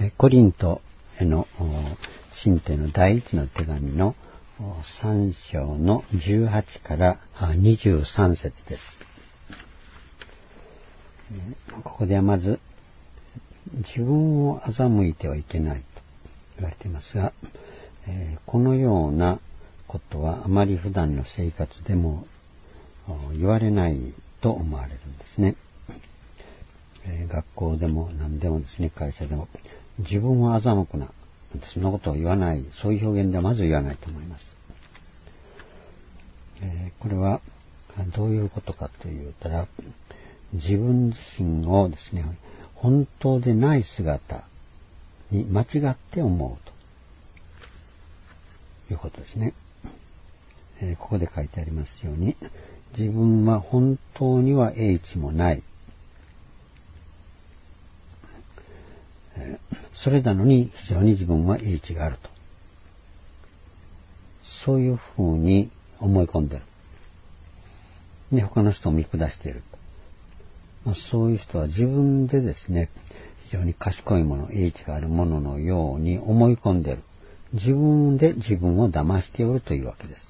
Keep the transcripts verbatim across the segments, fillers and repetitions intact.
コリントへの信徒への第一の手紙のさん章のじゅうはちからにじゅうさん節です。ここではまず自分を欺いてはいけないと言われていますが、このようなことはあまり普段の生活でも言われないと思われるんですね。学校でも何でもですね、会社でも自分を欺くな、そんなことを言わない、そういう表現ではまず言わないと思います。これはどういうことかというと、自分自身をですね、本当でない姿に間違って思うということですね。ここで書いてありますように、自分は本当には英知もない。それなのに非常に自分は英知があると。そういうふうに思い込んでいる。で、他の人を見下している。そういう人は自分でですね、非常に賢いもの、英知があるもののように思い込んでいる。自分で自分を騙しておるというわけです。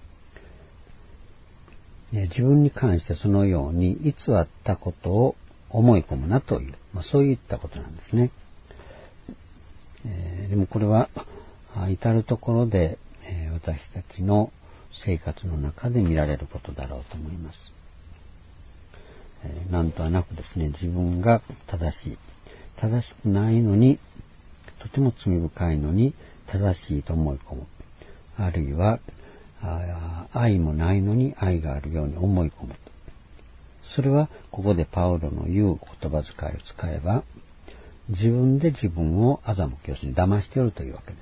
自分に関してそのように偽ったことを思い込むなという、まあ、そういったことなんですね。えー、でもこれは至るところで、えー、私たちの生活の中で見られることだろうと思います。えー、なんとはなくですね、自分が正しい、正しくないのに、とても罪深いのに正しいと思い込む。あるいは愛もないのに愛があるように思い込む。それはここでパウロの言う言葉遣いを使えば、自分で自分を欺き、要するに騙しているというわけです。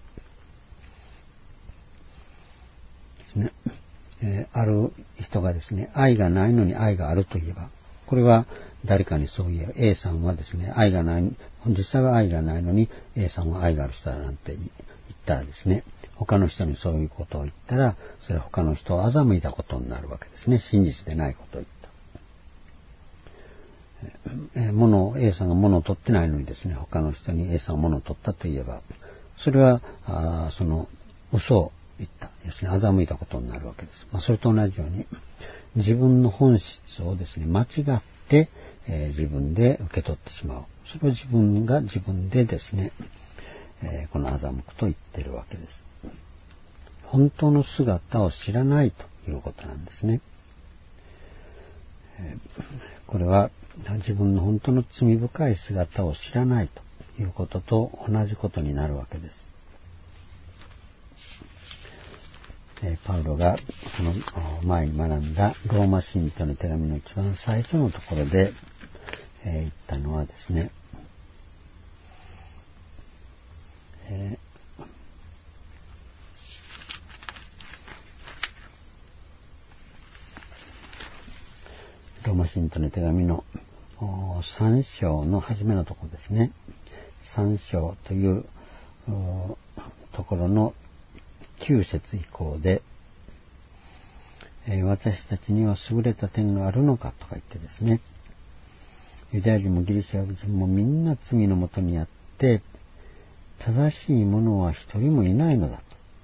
ですね。えー、ある人がですね、愛がないのに愛があると言えば、これは誰かにそう言えば、A さんはですね、愛がない、実際は愛がないのに A さんは愛がある人だなんて言ったらですね、他の人にそういうことを言ったら、それは他の人を欺いたことになるわけですね。真実でないことを言った。えー、物を A さんが物を取ってないのにですね、他の人に A さんが物を取ったと言えば、それはあその嘘を言った、要するに欺いたことになるわけです。まあ、それと同じように、自分の本質をですね、間違って、えー、自分で受け取ってしまう。それを自分が自分でですね、えー、この欺くと言っているわけです。本当の姿を知らないということなんですね。えー、これは自分の本当の罪深い姿を知らないということと同じことになるわけです。パウロがこの前に学んだローマ信徒の手紙の一番最初のところで言ったのはですね、ローマ信徒の手紙のさん章の初めのところですね。さん章というところのきゅう節以降で、私たちには優れた点があるのかとか言ってですね、ユダヤ人もギリシャ人もみんな罪のもとにあって正しい者は一人もいないのだと、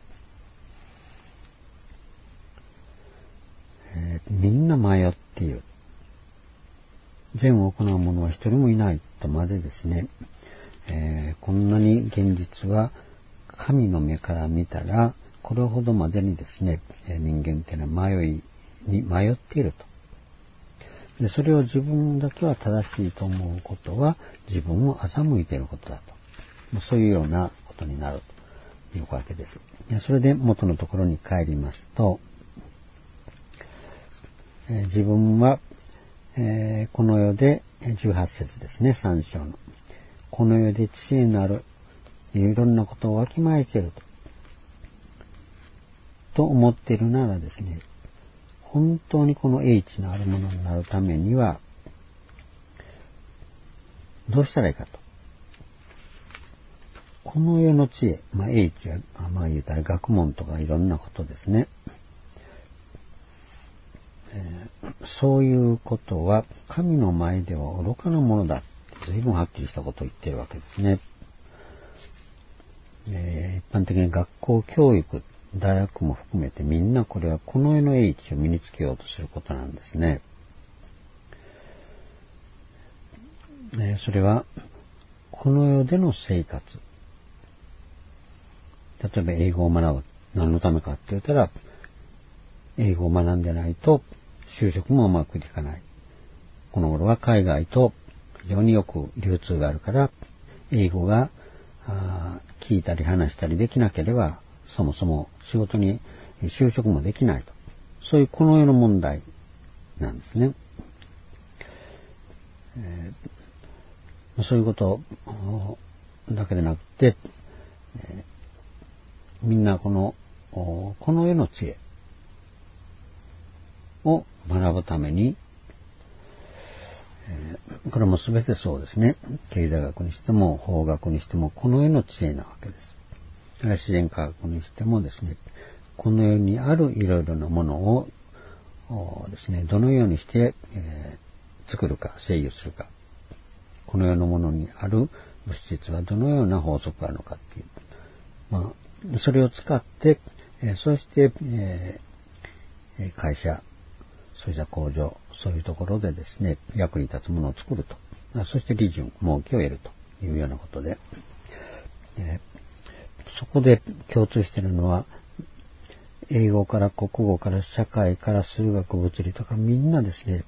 えー、みんな迷っている、善を行う者は一人もいないとまでですね、えー、こんなに現実は神の目から見たらこれほどまでにですね、人間っていうのは迷いに迷っていると。で、それを自分だけは正しいと思うことは自分を欺いていることだと。そういうようなことになるというわけです。それで元のところに帰りますと、えー、自分は、えー、この世でじゅうはち節ですね、さん章の。この世で知恵のあるいろんなことをわきまえていると。と思っているならですね、本当にこの英知のあるものになるためにはどうしたらいいかと。この世の知恵、まあ、英知は、まあ言うたら学問とかいろんなことですね。えー、そういうことは神の前では愚かなものだって随分はっきりしたことを言っているわけですね。 えー、一般的に学校教育、大学も含めてみんなこれはこの世の英知を身につけようとすることなんですね。えー、それはこの世での生活。例えば英語を学ぶ。何のためかって言ったら、英語を学んでないと就職もうまくいかない。この頃は海外と非常によく流通があるから、英語が聞いたり話したりできなければ、そもそも仕事に就職もできないと。そういうこの世の問題なんですね。えー、そういうことだけでなくて、えー、みんなこの、この世の知恵を学ぶために、えー、これも全てそうですね。経済学にしても法学にしてもこの世の知恵なわけです。自然科学にしてもですね、この世にあるいろいろなものをですね、どのようにして、えー、作るか、制御するか、この世のものにある物質はどのような法則があるのかっていう、まあ、それを使って、えー、そして、えー、会社、そういった工場、そういうところでですね、役に立つものを作ると、そして利潤、儲けを得るというようなことで、えーそこで共通しているのは、英語から国語から社会から数学物理とかみんなですね、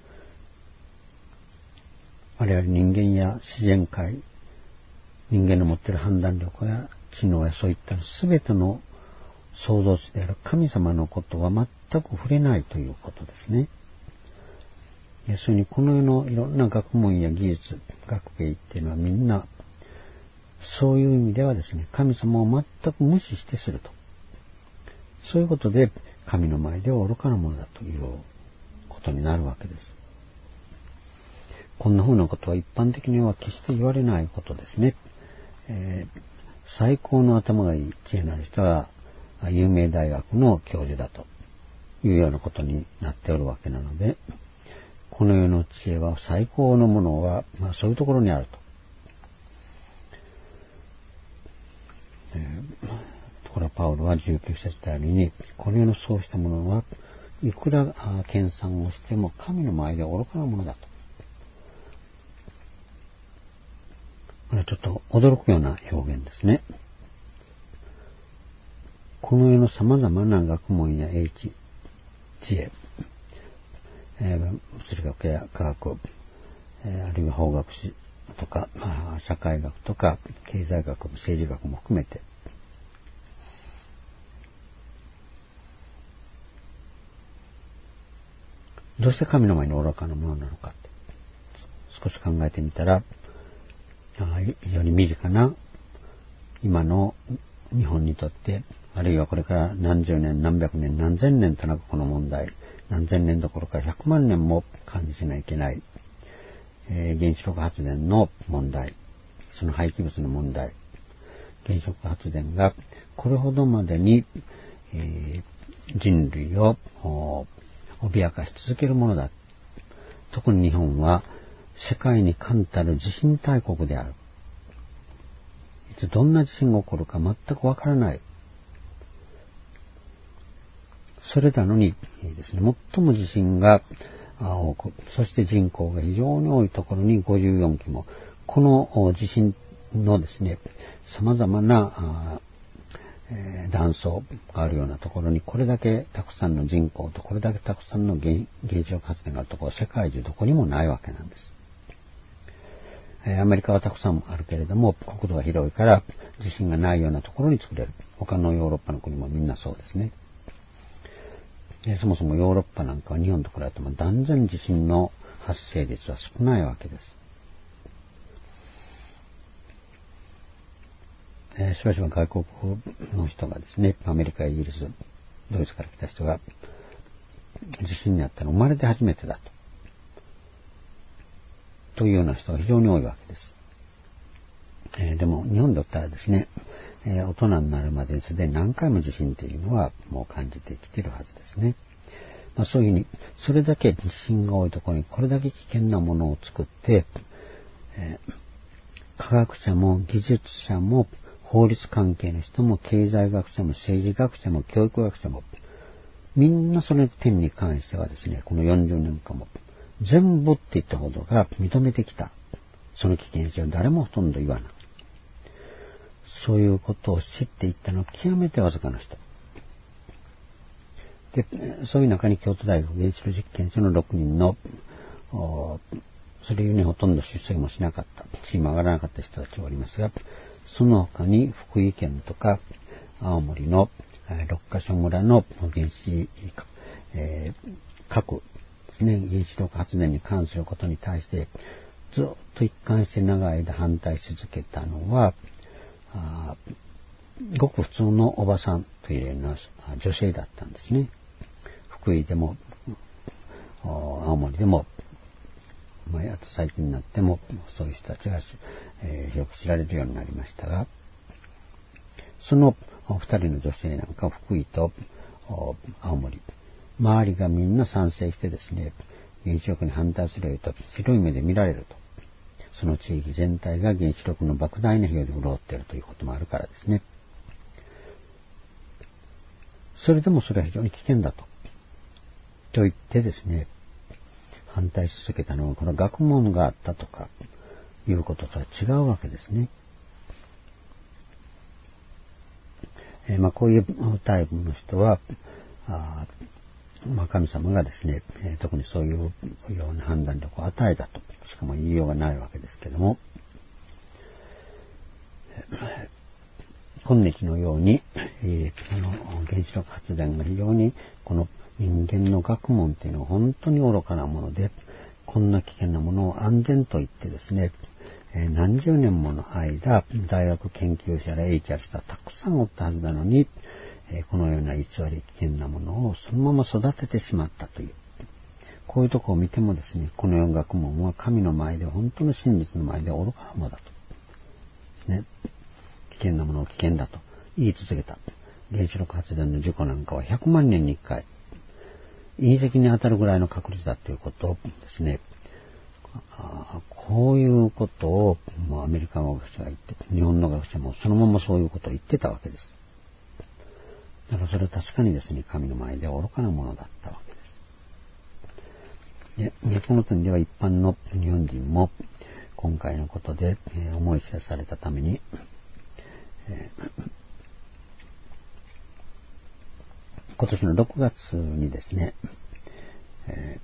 我々人間や自然界、人間の持っている判断力や知能やそういった全ての創造主である神様のことは全く触れないということですね。要するにこの世のいろんな学問や技術、学芸っていうのはみんなそういう意味ではですね、神様を全く無視してすると。そういうことで、神の前では愚かなものだということになるわけです。こんな風なことは一般的には決して言われないことですね。えー、最高の頭がいい知恵のある人は、有名大学の教授だというようなことになっておるわけなので、この世の知恵は最高のものは、まあ、そういうところにあると。えー、ところがパウロはじゅうきゅう節であるように、この世のそうしたものはいくら研鑽をしても神の前で愚かなものだと。これはちょっと驚くような表現ですね。この世の様々な学問や英知、知恵、えー、物理学や科学、えー、あるいは法学史とか、まあ、社会学とか経済学、政治学も含めて、どうして神の前に愚かなものなのかって少し考えてみたら、非常に身近な今の日本にとって、あるいはこれから何十年、何百年、何千年となくこの問題、何千年どころかひゃくまん年も管理しないといけない、えー、原子力発電の問題、その廃棄物の問題、原子力発電がこれほどまでに、えー、人類を脅かし続けるものだ。特に日本は世界に冠たる地震大国である。いつどんな地震が起こるか全くわからない。それなのにですね、最も地震が多く、そして人口が非常に多いところにごじゅうよんきも、この地震のですね、様々なえー、断層があるようなところにこれだけたくさんの人口とこれだけたくさんの原子力発電があるところは世界中どこにもないわけなんです。えー、アメリカはたくさんあるけれども国土が広いから地震がないようなところに作れる。他のヨーロッパの国もみんなそうですね。えー、そもそもヨーロッパなんかは日本と比べても断然地震の発生率は少ないわけです。えー、しばしば外国の人がですね、アメリカ、イギリス、ドイツから来た人が地震にあったの生まれて初めてだと。というような人が非常に多いわけです。えー、でも日本だったらですね、えー、大人になるまでにすでに何回も地震というのはもう感じてきているはずですね。まあ、そういうふうに、それだけ地震が多いところにこれだけ危険なものを作って、えー、科学者も技術者も法律関係の人も経済学者も政治学者も教育学者もみんなその点に関してはですね、このよんじゅうねんかんも全部って言ったほどが認めてきた。その危険性を誰もほとんど言わない。そういうことを知っていったのは極めてわずかな人。で、そういう中に京都大学原子炉実験所のろくにんの、それゆえにほとんど出席もしなかった、チーム上がらなかった人たちがおりますが、その他に福井県とか青森の六ヶ所村の原子、えー、核ですね、原子力発電に関することに対してずっと一貫して長い間反対し続けたのは、あごく普通のおばさんというような女性だったんですね。福井でも青森でも、まあ、あと最近になってもそういう人たちが、えー、広く知られるようになりましたが、その二人の女性なんか福井と青森、周りがみんな賛成してですね、原子力に反対すると白い目で見られると。その地域全体が原子力の莫大な費用で潤っているということもあるからですね。それでもそれは非常に危険だと。と言ってですね、反対し続けたのはこの学問があったとかいうこととは違うわけですね。えー、まあこういうタイプの人は、あまあ、神様がですね、えー、特にそういうような判断力を与えたとしかも言いようがないわけですけども、今日のように、えー、あの原子力発電が非常にこの人間の学問というのは本当に愚かなもので、こんな危険なものを安全と言ってですね、えー、何十年もの間大学研究者や英知ある人はたくさんおったはずなのに、えー、このような偽り危険なものをそのまま育ててしまったという、こういうところを見てもですね、この世の学問は神の前で本当の真実の前で愚かなものだと、ね、危険なものを危険だと言い続けた。原子力発電の事故なんかはひゃくまんねんにいっかい隕石に当たるぐらいの確率だということをですね、あこういうことをもうアメリカの学者が言って、日本の学者もそのままそういうことを言ってたわけです。だからそれは確かにですね、神の前で愚かなものだったわけです。で、この点では一般の日本人も今回のことで、えー、思い知らされたために、えー今年のろくがつにですね、え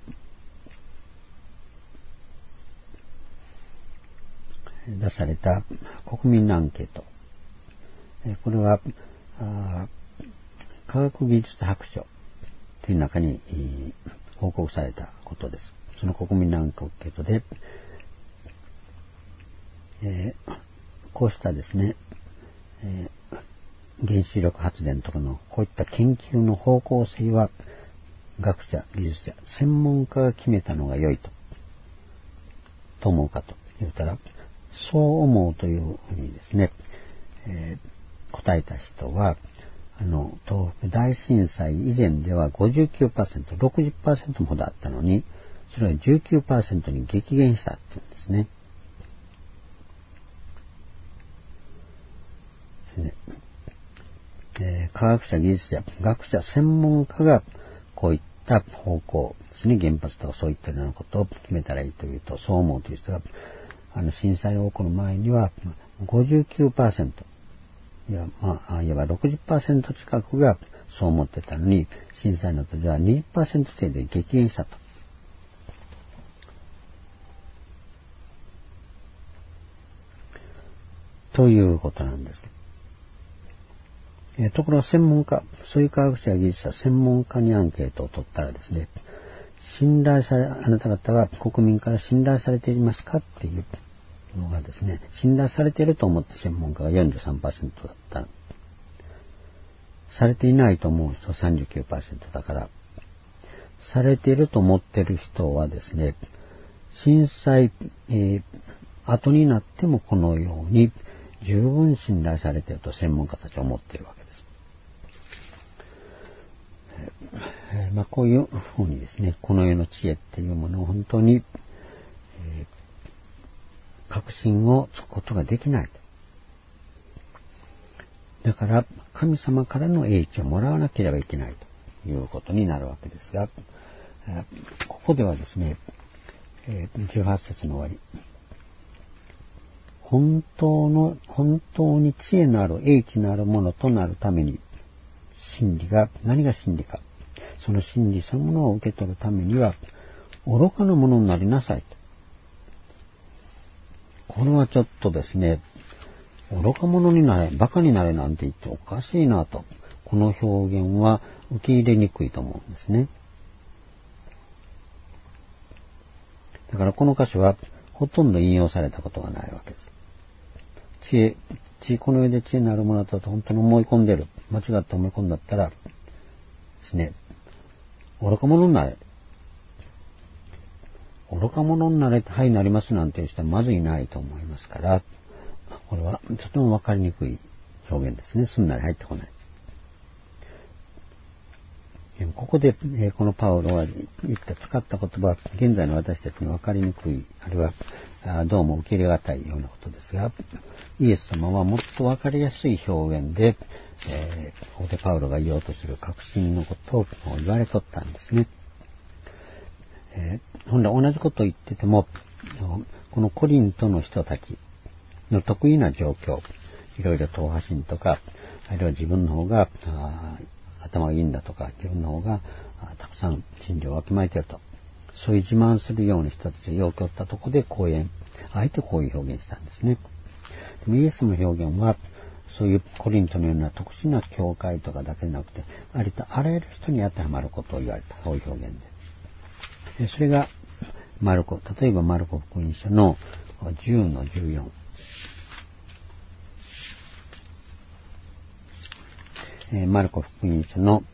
ー、出された国民のアンケート、えー、これは科学技術白書という中に、えー、報告されたことです。その国民のアンケートで、えー、こうしたですね、えー原子力発電とかのこういった研究の方向性は学者、技術者、専門家が決めたのが良いと、と思うかと言ったら、そう思うというふうにですね、えー、答えた人は、あの、東北大震災以前では ごじゅうきゅうパーセント、ろくじゅっパーセント もほどあったのに、それは じゅうきゅうパーセント に激減したっていうんですね。ですね。えー、科学者、技術者、学者、専門家がこういった方向ですね、原発とかそういったようなことを決めたらいいというと、そう思うという人が、あの震災が起こる前には ごじゅうきゅうパーセント、いや、まあ、いわば ろくじゅっパーセント 近くがそう思ってたのに、震災の時は にじゅっパーセント 程度で激減したと。ということなんです。えー、ところが専門家、そういう科学者や技術者、専門家にアンケートを取ったらですね、信頼され、あなた方は国民から信頼されていますかっていうのがですね、信頼されていると思って専門家が よんじゅうさんパーセント だった。されていないと思う人は さんじゅうきゅうパーセント だから、されていると思っている人はですね、震災、えー、後になってもこのように十分信頼されていると専門家たちは思っているわけです。えーまあ、こういうふうにですね、この世の知恵っていうものを本当に、えー、確信をつくことができないと。 だから神様からの英知をもらわなければいけないということになるわけですが、ここではですね、じゅうはち節の終わり、本当の、本当に知恵のある英知のあるものとなるために、真理が、何が真理か、その真理そのものを受け取るためには、愚かなものになりなさいと。これはちょっとですね、愚か者になれ、馬鹿になれなんて言っておかしいなと。この表現は受け入れにくいと思うんですね。だからこの歌詞はほとんど引用されたことがないわけです。知恵、知恵、この世で知恵のあるものだと本当に思い込んでる。間違って思い込んだったらですね、愚か者になれ。愚か者になれ、はいなりますなんていう人はまずいないと思いますから、これはとてもわかりにくい表現ですね。すんなり入ってこない。ここで、このパウロが言った使った言葉は現在の私たちに分かりにくい、あるいはどうも受け入れがたいようなことですが、イエス様はもっと分かりやすい表現で、えー、ここでパウロが言おうとする確信のことを言われとったんですね。えー、ほんで同じことを言ってても、このコリントの人たちの得意な状況、いろいろ党派心とか、あるいは自分の方が頭がいいんだとか、自分の方がたくさん真理をわきまえていると、そういう自慢するような人たちを要求ったところで講演、あえてこういう表現したんですね。でもイエスの表現は、そういうコリントのような特殊な教会とかだけでなくて、ありとあらゆる人に当てはまることを言われた、こういう表現で。それが、マルコ、例えばマルコ福音書のじゅうのじゅうよん。えー、マルコ福音書の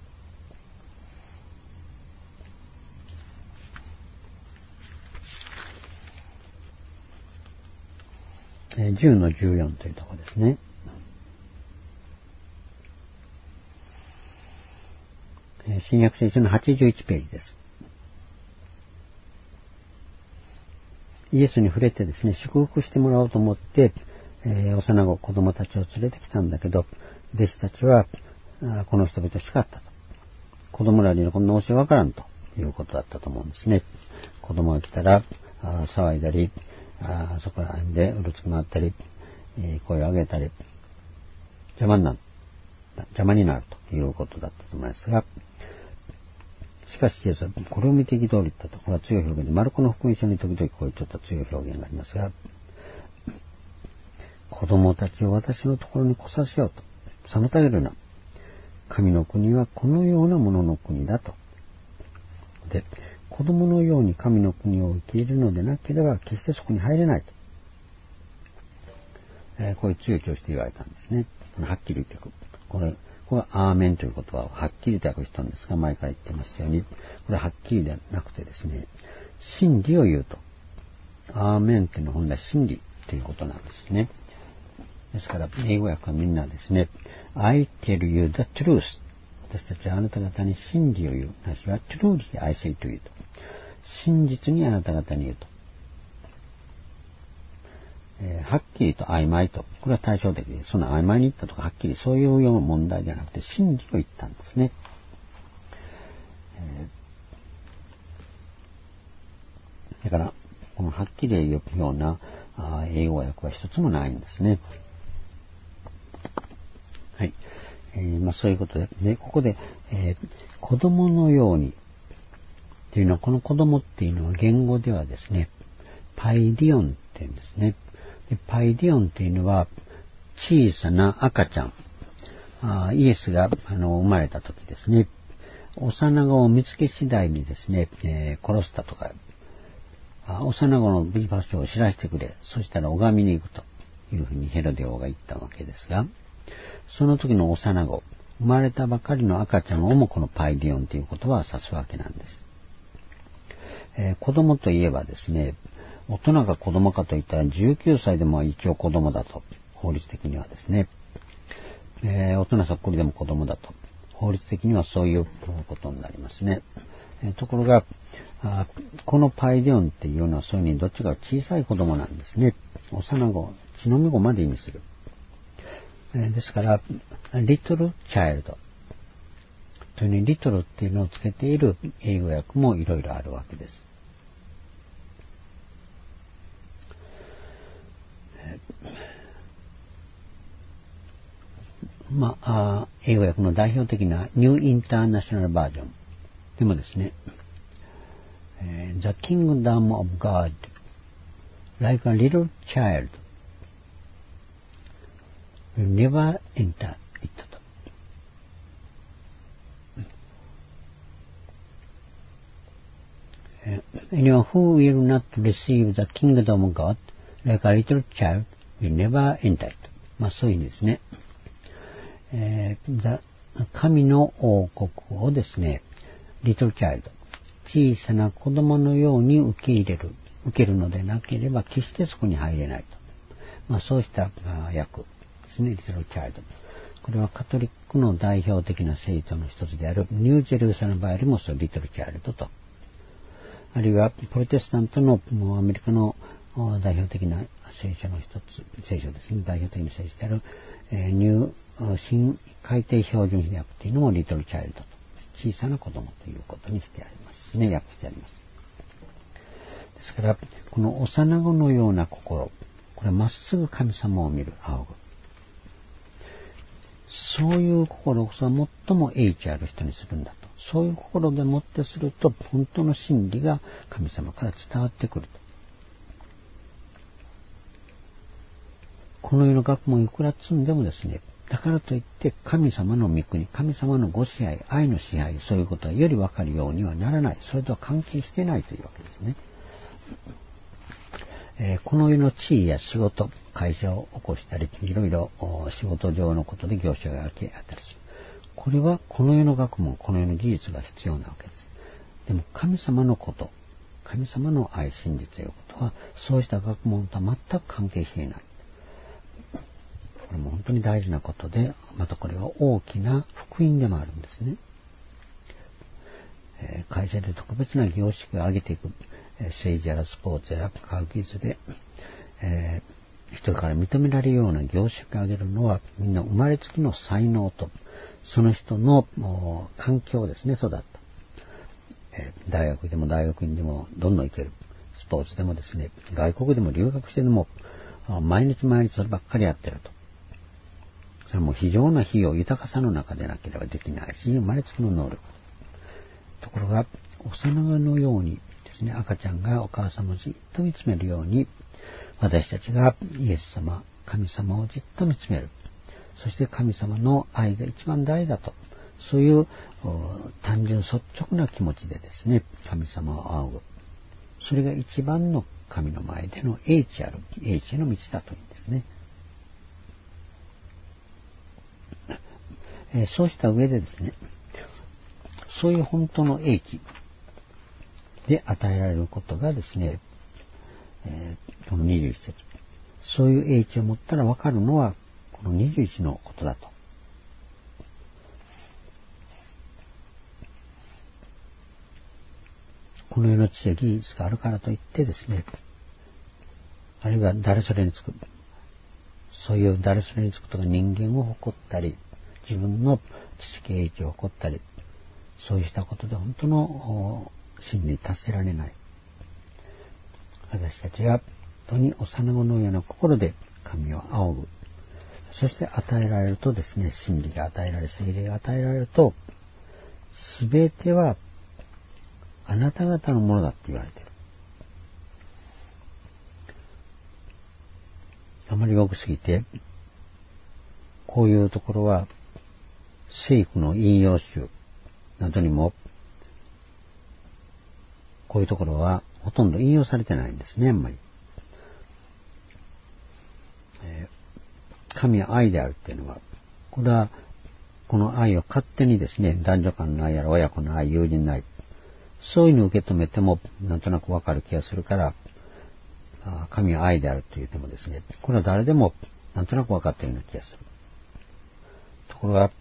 じゅうのじゅうよんというところですね。新約聖書のはちじゅういちページです。イエスに触れてですね、祝福してもらおうと思って、えー、幼子、子供たちを連れてきたんだけど、弟子たちは、この人々を叱ったと。子供らにこんな教えわからんということだったと思うんですね。子供が来たら、あ騒いだり、あそこら辺でうるつき回ったり、えー、声を上げたり、邪魔になる、邪魔になるということだったと思いますが、しかしイエスはこれを見て憤りったと。これは強い表現で、マルコの福音書に時々こういうちょっと強い表現がありますが、子供たちを私のところに来させようと。妨げるな。神の国はこのようなものの国だと。で、子供のように神の国を受け入れるのでなければ決してそこに入れないと。えー、こういう強い調子で言われたんですね。はっきり言っていく。これ、これはアーメンという言葉をはっきりと訳したんですが、前から言ってましたように、これははっきりではなくてですね、真理を言うと。アーメンというのは本来真理ということなんですね。ですから、英語訳はみんなですね、I tell you the truth。私たちはあなた方に真理を言う。私は truly I say to you と。真実にあなた方に言うと。えー、はっきりと曖昧と。これは対照的で、その曖昧に言ったとかはっきりそういうような問題じゃなくて、真理を言ったんですね。えー、だから、このはっきり言うようなあ英語訳は一つもないんですね。はい。えー、まあそういうことで、でここで、えー、子供のようにっていうのは、この子供っていうのは言語ではですね、パイディオンって言うんですね。でパイディオンっていうのは小さな赤ちゃん。あイエスがあの生まれた時ですね、幼子を見つけ次第にですね、えー、殺したとか、あ幼子の場所を知らせてくれ、そしたら拝みに行くというふうにヘロデ王が言ったわけですが、その時の幼子、生まれたばかりの赤ちゃんをもこのパイディオンという言葉は指すわけなんです。えー、子供といえばですね、大人が子供かといったらじゅうきゅうさいでも一応子供だと、法律的にはですね、えー、大人そっくりでも子供だと、法律的にはそういうことになりますね。えー、ところがあ、このパイディオンっていうのはそういうふうにどっちか小さい子供なんですね。幼子、血のみ子まで意味する。 ですから、little child というね、little っていうのをつけている英語訳もいろいろあるわけです。まあ、英語訳の代表的なニューインターナショナルバージョンでもですね、The kingdom of God like a little child will never enter it と。Anyone who will not receive the kingdom of God like a little child will never enter it。まあそういう意味ですね。えー、神の王国をですね、little child、小さな子供のように受け入れる、受けるのでなければ決してそこに入れないと。まあそうした訳ですね、little child。これはカトリックの代表的な聖書の一つであるニュージェルーサレムバイルもそう、little childと。あるいはプロテスタントのアメリカの代表的な聖書の一つ、聖書ですね、代表的な聖書である、えー、ニュー新改訂標準訳というのもリトルチャイルドと、小さな子供ということにしてありますね、訳してあります。ですから、この幼子のような心、これはまっすぐ神様を見る仰ぐ。そういう心こそは最も英知ある人にするんだと。そういう心でもってすると、本当の真理が神様から伝わってくると。この世の学問いくら積んでもですね、だからといって神様の御国、神様のご支配、愛の支配、そういうことはより分かるようにはならない。それとは関係していないというわけですね。えー、この世の地位や仕事、会社を起こしたり、いろいろ仕事上のことで業種があったりする。これはこの世の学問、この世の技術が必要なわけです。でも神様のこと、神様の愛、真実ということは、そうした学問とは全く関係していない。これも本当に大事なことで、またこれは大きな福音でもあるんですね。えー、会社で特別な業績を上げていく、えー、政治やらスポーツやら科学技術で、えー、人から認められるような業績を上げるのは、みんな生まれつきの才能と、その人の環境ですね、育った。えー、大学でも大学院でもどんどん行ける。スポーツでもですね、外国でも留学してでも、毎日毎日そればっかりやってると。それも非常な費用、豊かさの中でなければできないし、生まれつきの能力。ところが、幼子のようにですね、赤ちゃんがお母様をじっと見つめるように、私たちがイエス様、神様をじっと見つめる。そして神様の愛が一番大だと。そういう単純率直な気持ちでですね、神様を仰ぐ。それが一番の神の前での英知ある、英知への道だというんですね。えー、そうした上でですね、そういう本当の英知で与えられることがですね、えー、このにじゅういち節。そういう英知を持ったら分かるのは、このにじゅういちのことだと。この世の知恵技術があるからといってですね、あるいは誰それにつく、そういう誰それにつくとか人間を誇ったり、自分の知識英知を誇ったり、そうしたことで本当の真理に達せられない。私たちが本当に幼子のような心で神を仰ぐ。そして与えられるとですね、真理が与えられ、聖霊が与えられると、すべてはあなた方のものだって言われている。あまり多くすぎて、こういうところは、聖句の引用集などにも、こういうところはほとんど引用されてないんですね、あんまり。えー、神は愛であるっていうのは、これは、この愛を勝手にですね、男女間の愛やら親子の愛、友人の愛、そういうのを受け止めても、なんとなくわかる気がするから、神は愛であると言ってもですね、これは誰でもなんとなくわかっているような気がする。ところが、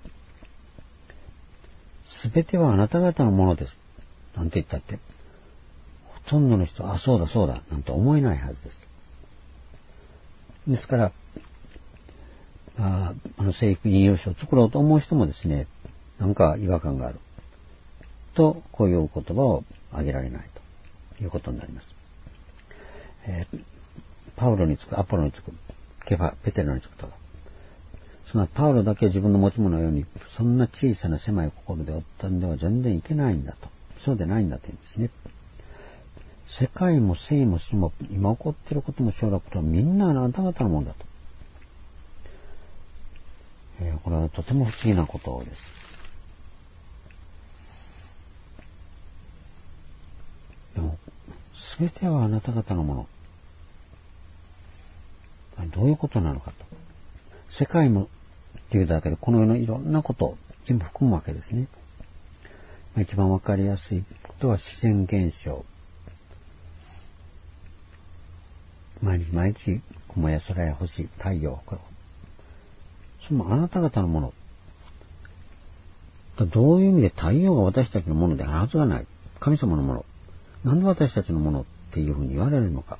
すべてはあなた方のものです。なんて言ったって、ほとんどの人は、あ、そうだそうだ、なんて思えないはずです。ですから、 ああの聖句引用書を作ろうと思う人もですね、なんか違和感がある。と、こういう言葉を挙げられないということになります。えー、パウロにつく、アポロにつく、ケファ、ペテロにつくとか、そんなパウロだけ自分の持ち物のように、そんな小さな狭い心でおったんでは全然いけないんだと。そうでないんだと言うんですね。世界も生も死も、今起こっていることも将来のこともみんなあなた方のものだと。えー、これはとても不思議なことです。でも、すべてはあなた方のもの。どういうことなのかと。世界もっていうだけで、この世のいろんなことを全部含むわけですね。まあ、一番わかりやすいことは自然現象。毎日毎日、雲や空や星、太陽、これ。それもあなた方のもの。どういう意味で太陽が私たちのものであるはずがない。神様のもの。なんで私たちのものっていうふうに言われるのか。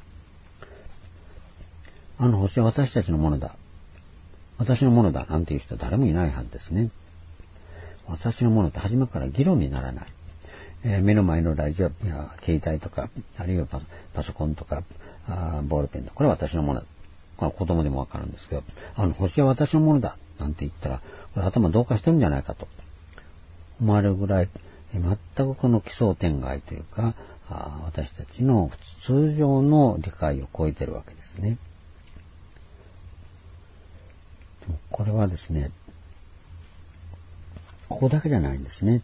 あの星は私たちのものだ。私のものだ。なんていう人は誰もいないはずですね。私のものって初めから議論にならない。えー、目の前のラジオや携帯とか、あるいは パ, パソコンとかあ、ボールペンとか、これは私のものだ。これは子供でもわかるんですけど、あの星は私のものだ。なんて言ったら、これ頭どうかしてるんじゃないかと思われるぐらい、えー、全くこの奇想天外というか、あ私たちの通常の理解を超えてるわけですね。でもこれはですね、ここだけじゃないんですね。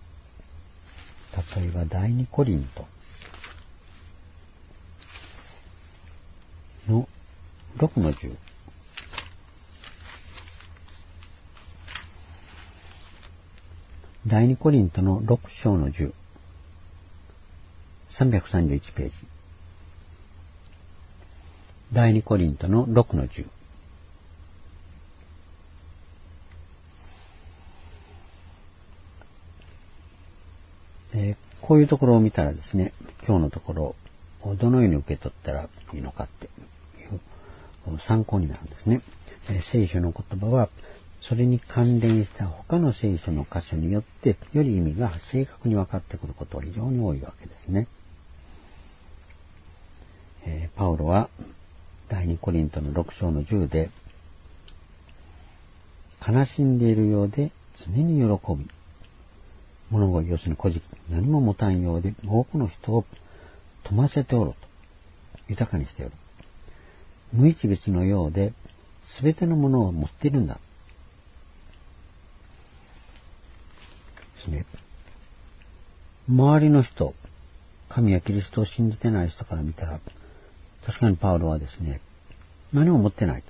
例えば第二コリントのろくのじゅう。第二コリントのろく章のじゅう。さんびゃくさんじゅういちページ。第二コリントのろくのじゅう。えー、こういうところを見たらですね、今日のところをどのように受け取ったらいいのかっていう参考になるんですね。えー、聖書の言葉はそれに関連した他の聖書の箇所によってより意味が正確に分かってくることが非常に多いわけですね。えー、パウロは第二コリントのろく章のじゅうで悲しんでいるようで常に喜び、物を要するに孤児何も持たんようで多くの人を富ませておると、豊かにしておる。無一物のようで全てのものを持っているんだですね。周りの人、神やキリストを信じてない人から見たら、確かにパウロはですね、何も持ってないと。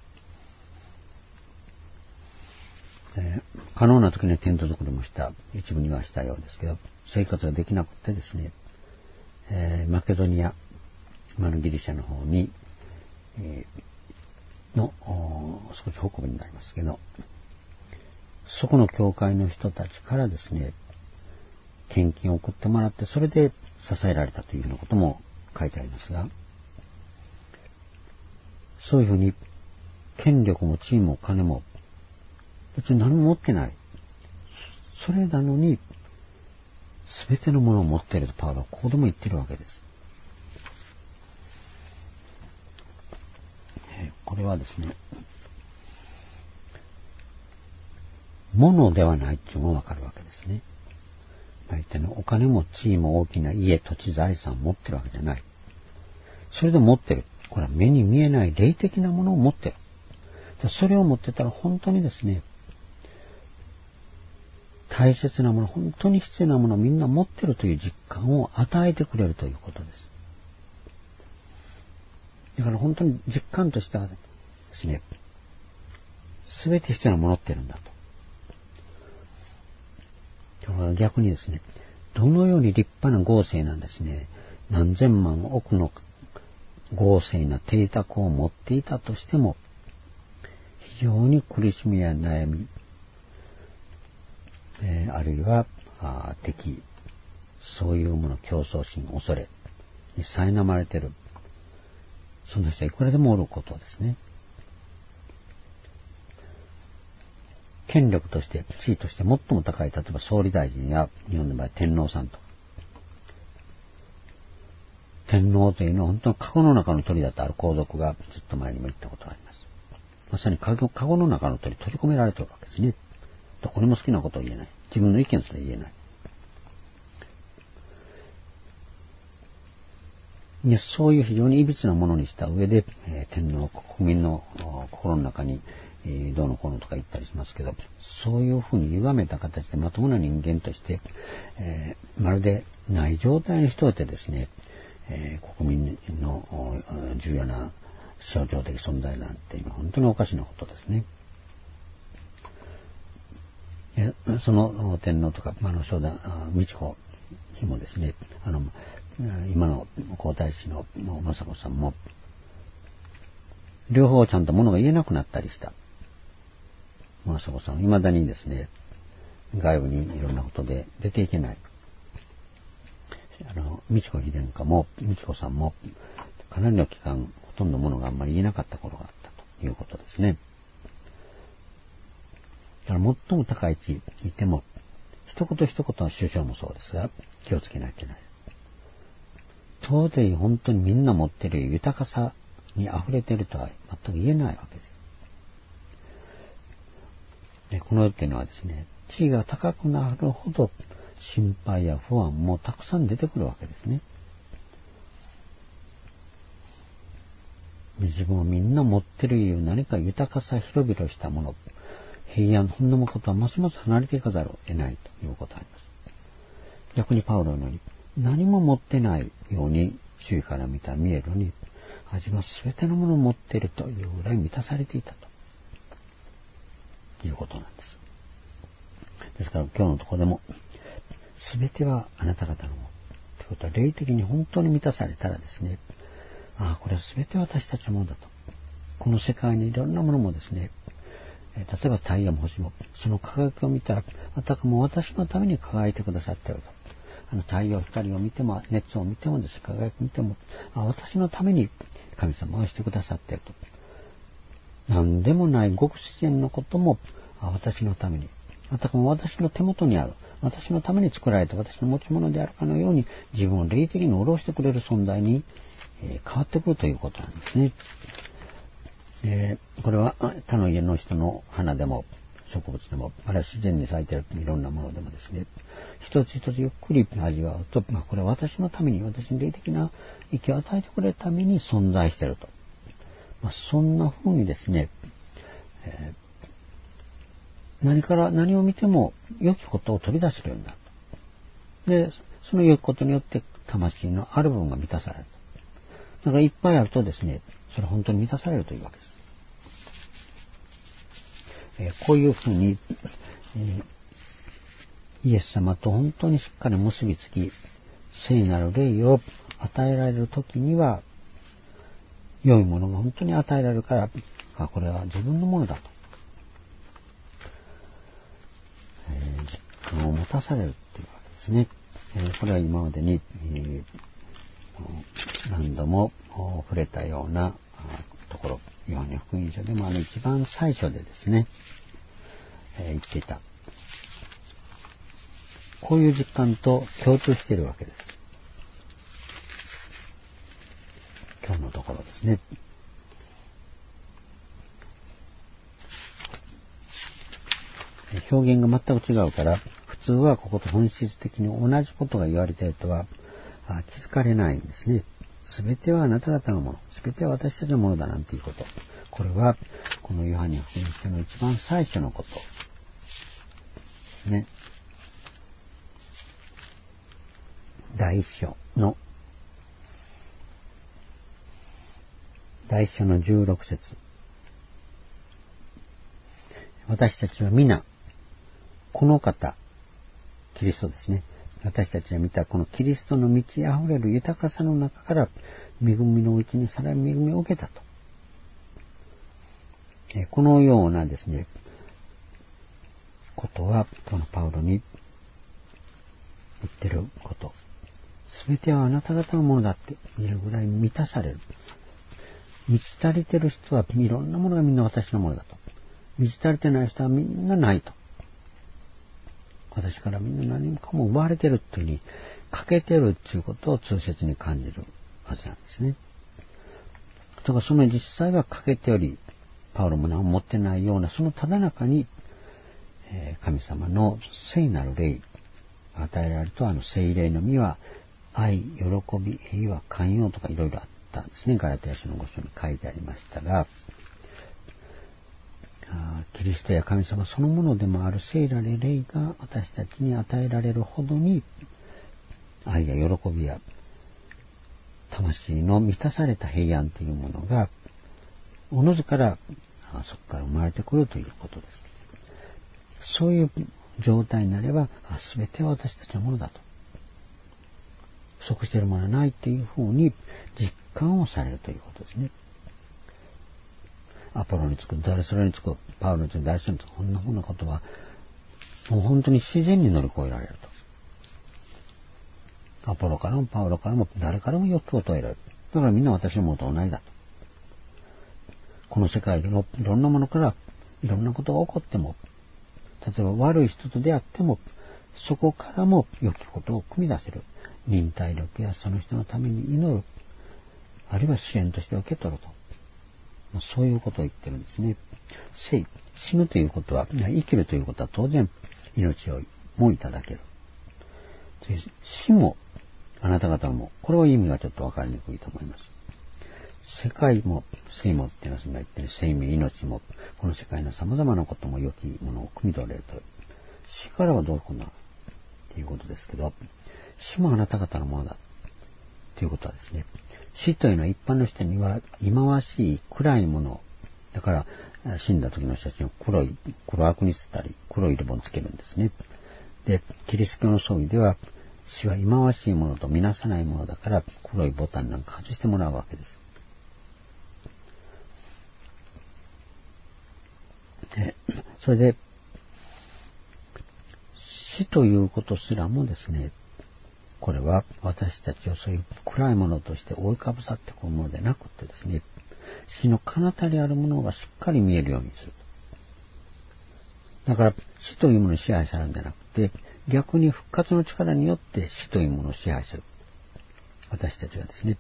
えー、可能な時にはテント作りもした、一部にはしたようですけど、生活ができなくてですね、えー、マケドニア、今のギリシャの方に、えー、の少し北部になりますけど、そこの教会の人たちからですね、献金を送ってもらって、それで支えられたというようなことも書いてありますが、そういうふうに権力も地位も金も別に何も持ってない。それなのに全てのものを持っているとパウロはここでも言ってるわけです。これはですね、物ではないっていうのがわかるわけですね。相手のお金も地位も大きな家、土地、財産を持ってるわけじゃない。それでも持ってる。これは目に見えない霊的なものを持ってる。それを持ってたら本当にですね、大切なもの、本当に必要なものをみんな持ってるという実感を与えてくれるということです。だから本当に実感としてはですね、すべて必要なものっているんだと。逆にですね、どのように立派な豪勢なんですね、何千万億の豪勢な邸宅を持っていたとしても、非常に苦しみや悩み、えー、あるいはあ敵、そういうもの、競争心、恐れに苛まれている、そんな人はいくらでもおることですね。 権力として、地位として最も高い、例えば総理大臣や、日本の場合天皇さんとか。天皇というのは本当にカゴの中の鳥だとある皇族がずっと前にも言ったことがあります。まさにカゴ、カゴの中の鳥、閉じ込められているわけですね。どこにも好きなことを言えない。自分の意見すら言えない。いや、そういう非常に歪なものにした上で、えー、天皇、国民の心の中に、えー、どうのこうのとか言ったりしますけど、そういうふうに歪めた形でまともな人間として、えー、まるでない状態にしといてですね、えー、国民の重要な象徴的存在なんていうのは本当におかしなことですね。その天皇とか、あの、正田美智子妃もですね、あの、今の皇太子の雅子さんも、両方ちゃんと物が言えなくなったりした。雅子さんは未だにですね、外部にいろんなことで出ていけない。あの、美智子妃殿下も、美智子さんも、かなりの期間、ほとんど物があんまり言えなかった頃があったということですね。だから最も高い位置にいても、一言一言は首相もそうですが、気をつけなきゃいけない。当然本当にみんな持っている豊かさに溢れているとは全く言えないわけです。でこの世っていうのはですね、地位が高くなるほど心配や不安もたくさん出てくるわけですね。自分をみんな持っているいう何か豊かさ、広々したもの、平安、そんなことはますます離れていかざるを得ないということがあります。逆にパウロのように何も持ってないように周囲から見たら見えるのに、自分は全てのものを持っているというぐらい満たされていたということなんです。ですから今日のところでも、全てはあなた方のものということは、霊的に本当に満たされたらですね、ああ、これは全て私たちのものだと。この世界にいろんなものもですね、例えば太陽も星も、その輝きを見たら、あたかも私のために輝いてくださっていると。あの太陽光を見ても、熱を見てもですね、輝きを見ても、あ、私のために神様はしてくださっていると。何でもないごく自然のことも、あ、私のために、あたかも私の手元にある、私のために作られた私の持ち物であるかのように、自分を霊的に下ろしてくれる存在に、えー、変わってくるということなんですね。えー、これは他の家の人の花でも植物でも、あるいは自然に咲いているいろんなものでもですね、一つ一つゆっくり味わうと、まあ、これは私のために、私に霊的な息を与えてくれるために存在していると。まあ、そんな風にですね、えー、何から何を見ても良きことを取り出せるようになると。で、その良きことによって魂のある部分が満たされると。だからいっぱいあるとですね、それ本当に満たされるというわけです。えー、こういうふうに、えー、イエス様と本当にしっかり結びつき、聖なる霊を与えられるときには、良いものが本当に与えられるから、あ、これは自分のものだと、えー、実感を持たされるというわけですね。えー、これは今までに、えー、何度も触れたようなところ、ヨハネ福音書でもあの一番最初でですね、えー、言っていた。こういう実感と共通しているわけです。今日のところですね。表現が全く違うから、普通はここと本質的に同じことが言われているとは気づかれないんですね。すべてはあなた方のもの、すべては私たちのものだなんていうこと。これはこのヨハネ福音書の一番最初のことですね。第一章の第一章のじゅうろく節。私たちは皆この方、キリストですね。私たちが見たこのキリストの満ち溢れる豊かさの中から恵みのうちにさらに恵みを受けたと。このようなですね、ことはこのパウロに言ってること。すべてはあなた方のものだって言えるぐらい満たされる。満ち足りてる人はいろんなものがみんな私のものだと。 満ち足りてない人はみんなないと。私からみんな何かも奪われてるっていうふうに欠けてるっていうことを痛切に感じるはずなんですね。だからその実際は欠けており、パウロも何も持ってないような、そのただ中に、えー、神様の聖なる霊が与えられると、あの聖霊の実は愛、喜び、平和、寛容とかいろいろあったんですね。ガラテヤ書のご章に書いてありましたが、キリストや神様そのものでもある聖なる霊が私たちに与えられるほどに、愛や喜びや魂の満たされた平安というものがおのずからそこから生まれてくるということです。そういう状態になれば、すべては私たちのものだと、不足しているものはないというふうに実感をされるということですね。アポロにつく、誰それにつく、パウロにつく、誰それにつく、こんなふうなことはもう本当に自然に乗り越えられると。アポロからもパウロからも誰からも欲求を問えられる。だからみんな私のものと同じだと。この世界でのいろんなものからいろんなことが起こっても、例えば悪い人と出会っても、そこからも良きことを組み出せる。忍耐力やその人のために祈る。あるいは支援として受け取ると。そういうことを言ってるんですね。生、死ぬということは、生きるということは当然命をもいただける。死もあなた方も、これは意味がちょっとわかりにくいと思います。世界も生もっていうのはそんな言ってる生命、命も、この世界の様々なことも良きものを汲み取れると。死からはどういうことなのっていうことですけど、死もあなた方のものだということはですね、死というのは一般の人には忌まわしい暗いものだから、死んだ時の人たちの黒い黒悪に捨てたり黒いリボンつけるんですね。で、キリスト教の葬儀では死は忌まわしいものとみなさないものだから、黒いボタンなんか外してもらうわけです。でそれで死ということすらもですね、これは私たちをそういう暗いものとして覆いかぶさってくるものでなくてですね、死の彼方にあるものがしっかり見えるようにする。だから死というものに支配されるんじゃなくて、逆に復活の力によって死というものを支配する。私たちがですね。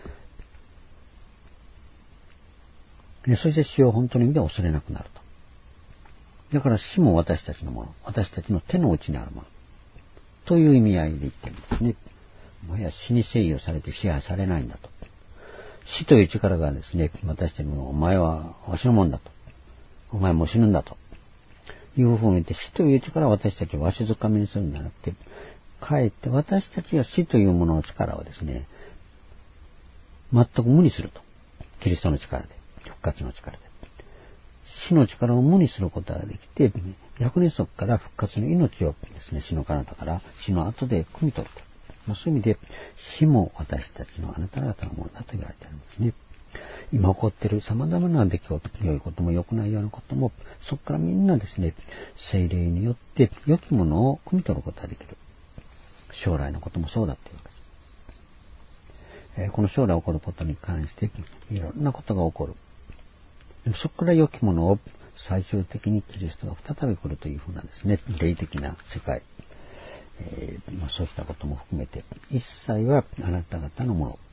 でそして死を本当の意味で恐れなくなると。だから死も私たちのもの、私たちの手の内にあるものという意味合いで言ってるんですね。もはや死に制御されて支配されないんだと。死という力がですね、私たちもお前はわしのもんだと。お前も死ぬんだと。いうふうに言って、死という力を私たちをわしづかみにするんじゃなくて、かえって私たちは死というものの力をですね、全く無にすると。キリストの力で、復活の力で。死の力を無にすることができて、逆にそこから復活の命をですね、死の彼方から死の後で汲み取ると。まあ、そういう意味で、死も私たちのあなた方のものだと言われているんですね。今起こっている様々な出来事、良いことも良くないようなことも、そこからみんなですね、聖霊によって良きものを汲み取ることができる。将来のこともそうだっていうわけです。えー、この将来起こることに関して、いろんなことが起こる。そこから良きものを最終的にキリストが再び来るというふうなですね、霊的な世界、えーまあ、そうしたことも含めて、一切はあなた方のもの。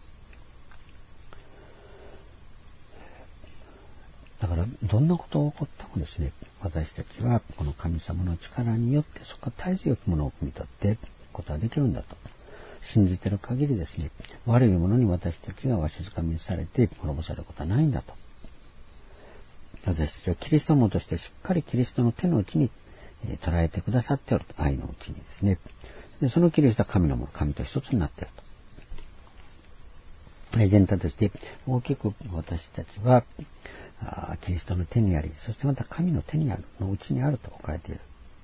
だから、どんなことが起こってもですね、私たちはこの神様の力によってそこから絶えず良きものを汲み取っていくことができるんだと。信じている限りですね、悪いものに私たちがわしづかみにされて滅ぼされることはないんだと。私たちはキリスト者としてしっかりキリストの手の内に捉えてくださっておると。愛のうちにですね。でそのキリストは神のもの、神と一つになっていると。全体として大きく私たちはキリストの手にあり、そしてまた神の手にある、のうちにあると書かれている。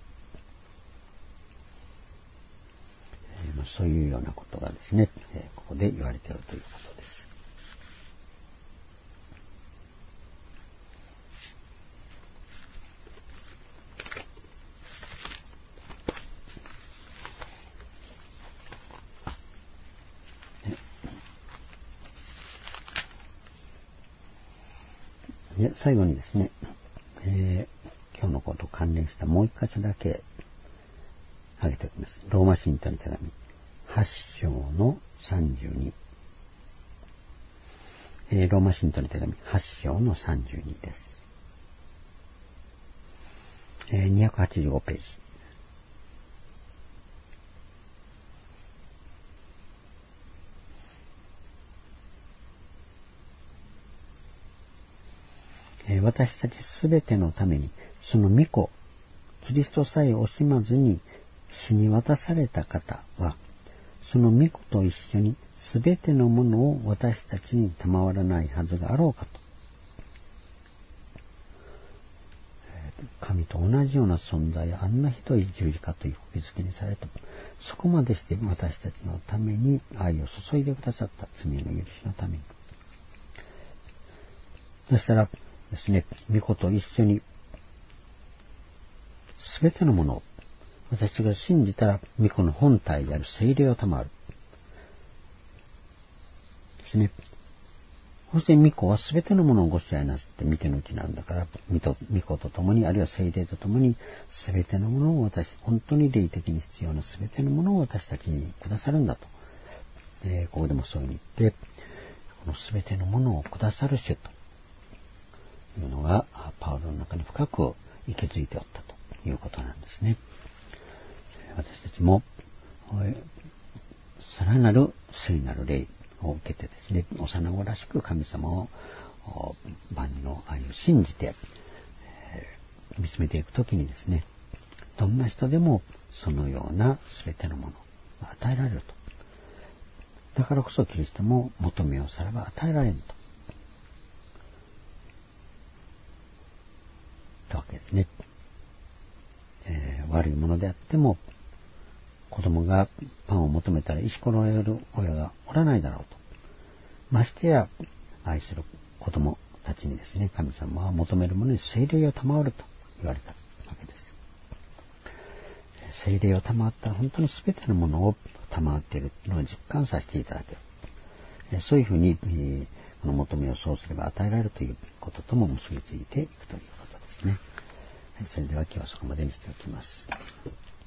えー、そういうようなことがですね、えー、ここで言われているということです。で最後にですね、えと関連したもう一箇所だけ挙げておきます。ローマ信徒の手紙はち章のさんじゅうに、えー、ローマ信徒の手紙はち章のさんじゅうにです。えー、にひゃくはちじゅうごページ。えー、私たちすべてのためにその御子キリストさえ惜しまずに死に渡された方は、その御子と一緒にすべてのものを私たちに賜らないはずがあろうかと。神と同じような存在、あんなひどい十字架という釘付けにされた。そこまでして私たちのために愛を注いでくださった、罪の許しのために。そしたらですね、御子と一緒にすべてのものを、私が信じたら御子の本体である聖霊を賜る。ですね。そして御子はすべてのものをご支配なすって御手の内なんだから、御子と共に、あるいは聖霊と共に、すべてのものを私、本当に霊的に必要なすべてのものを私たちにくださるんだと。えー、ここでもそういうふうに言って、このすべてのものをくださる主というのが、パウロの中に深く息づいておったということなんですね。私たちも、さらなる聖なる霊を受けてですね、幼子らしく神様を万人の愛を信じて、えー、見つめていくときにですね、どんな人でもそのようなすべてのものが与えられると。だからこそキリストも求めをさらば与えられると。というわけですね。えー、悪いものであっても、子供がパンを求めたら石ころをやる親がおらないだろうと。ましてや愛する子供たちにですね、神様は求めるものに聖霊を賜ると言われたわけです。聖霊を賜ったら本当に全てのものを賜っているというのを実感させていただける。そういうふうに、この求めをそうすれば与えられるということとも結びついていくということですね。それでは今日はそこまでにしておきます。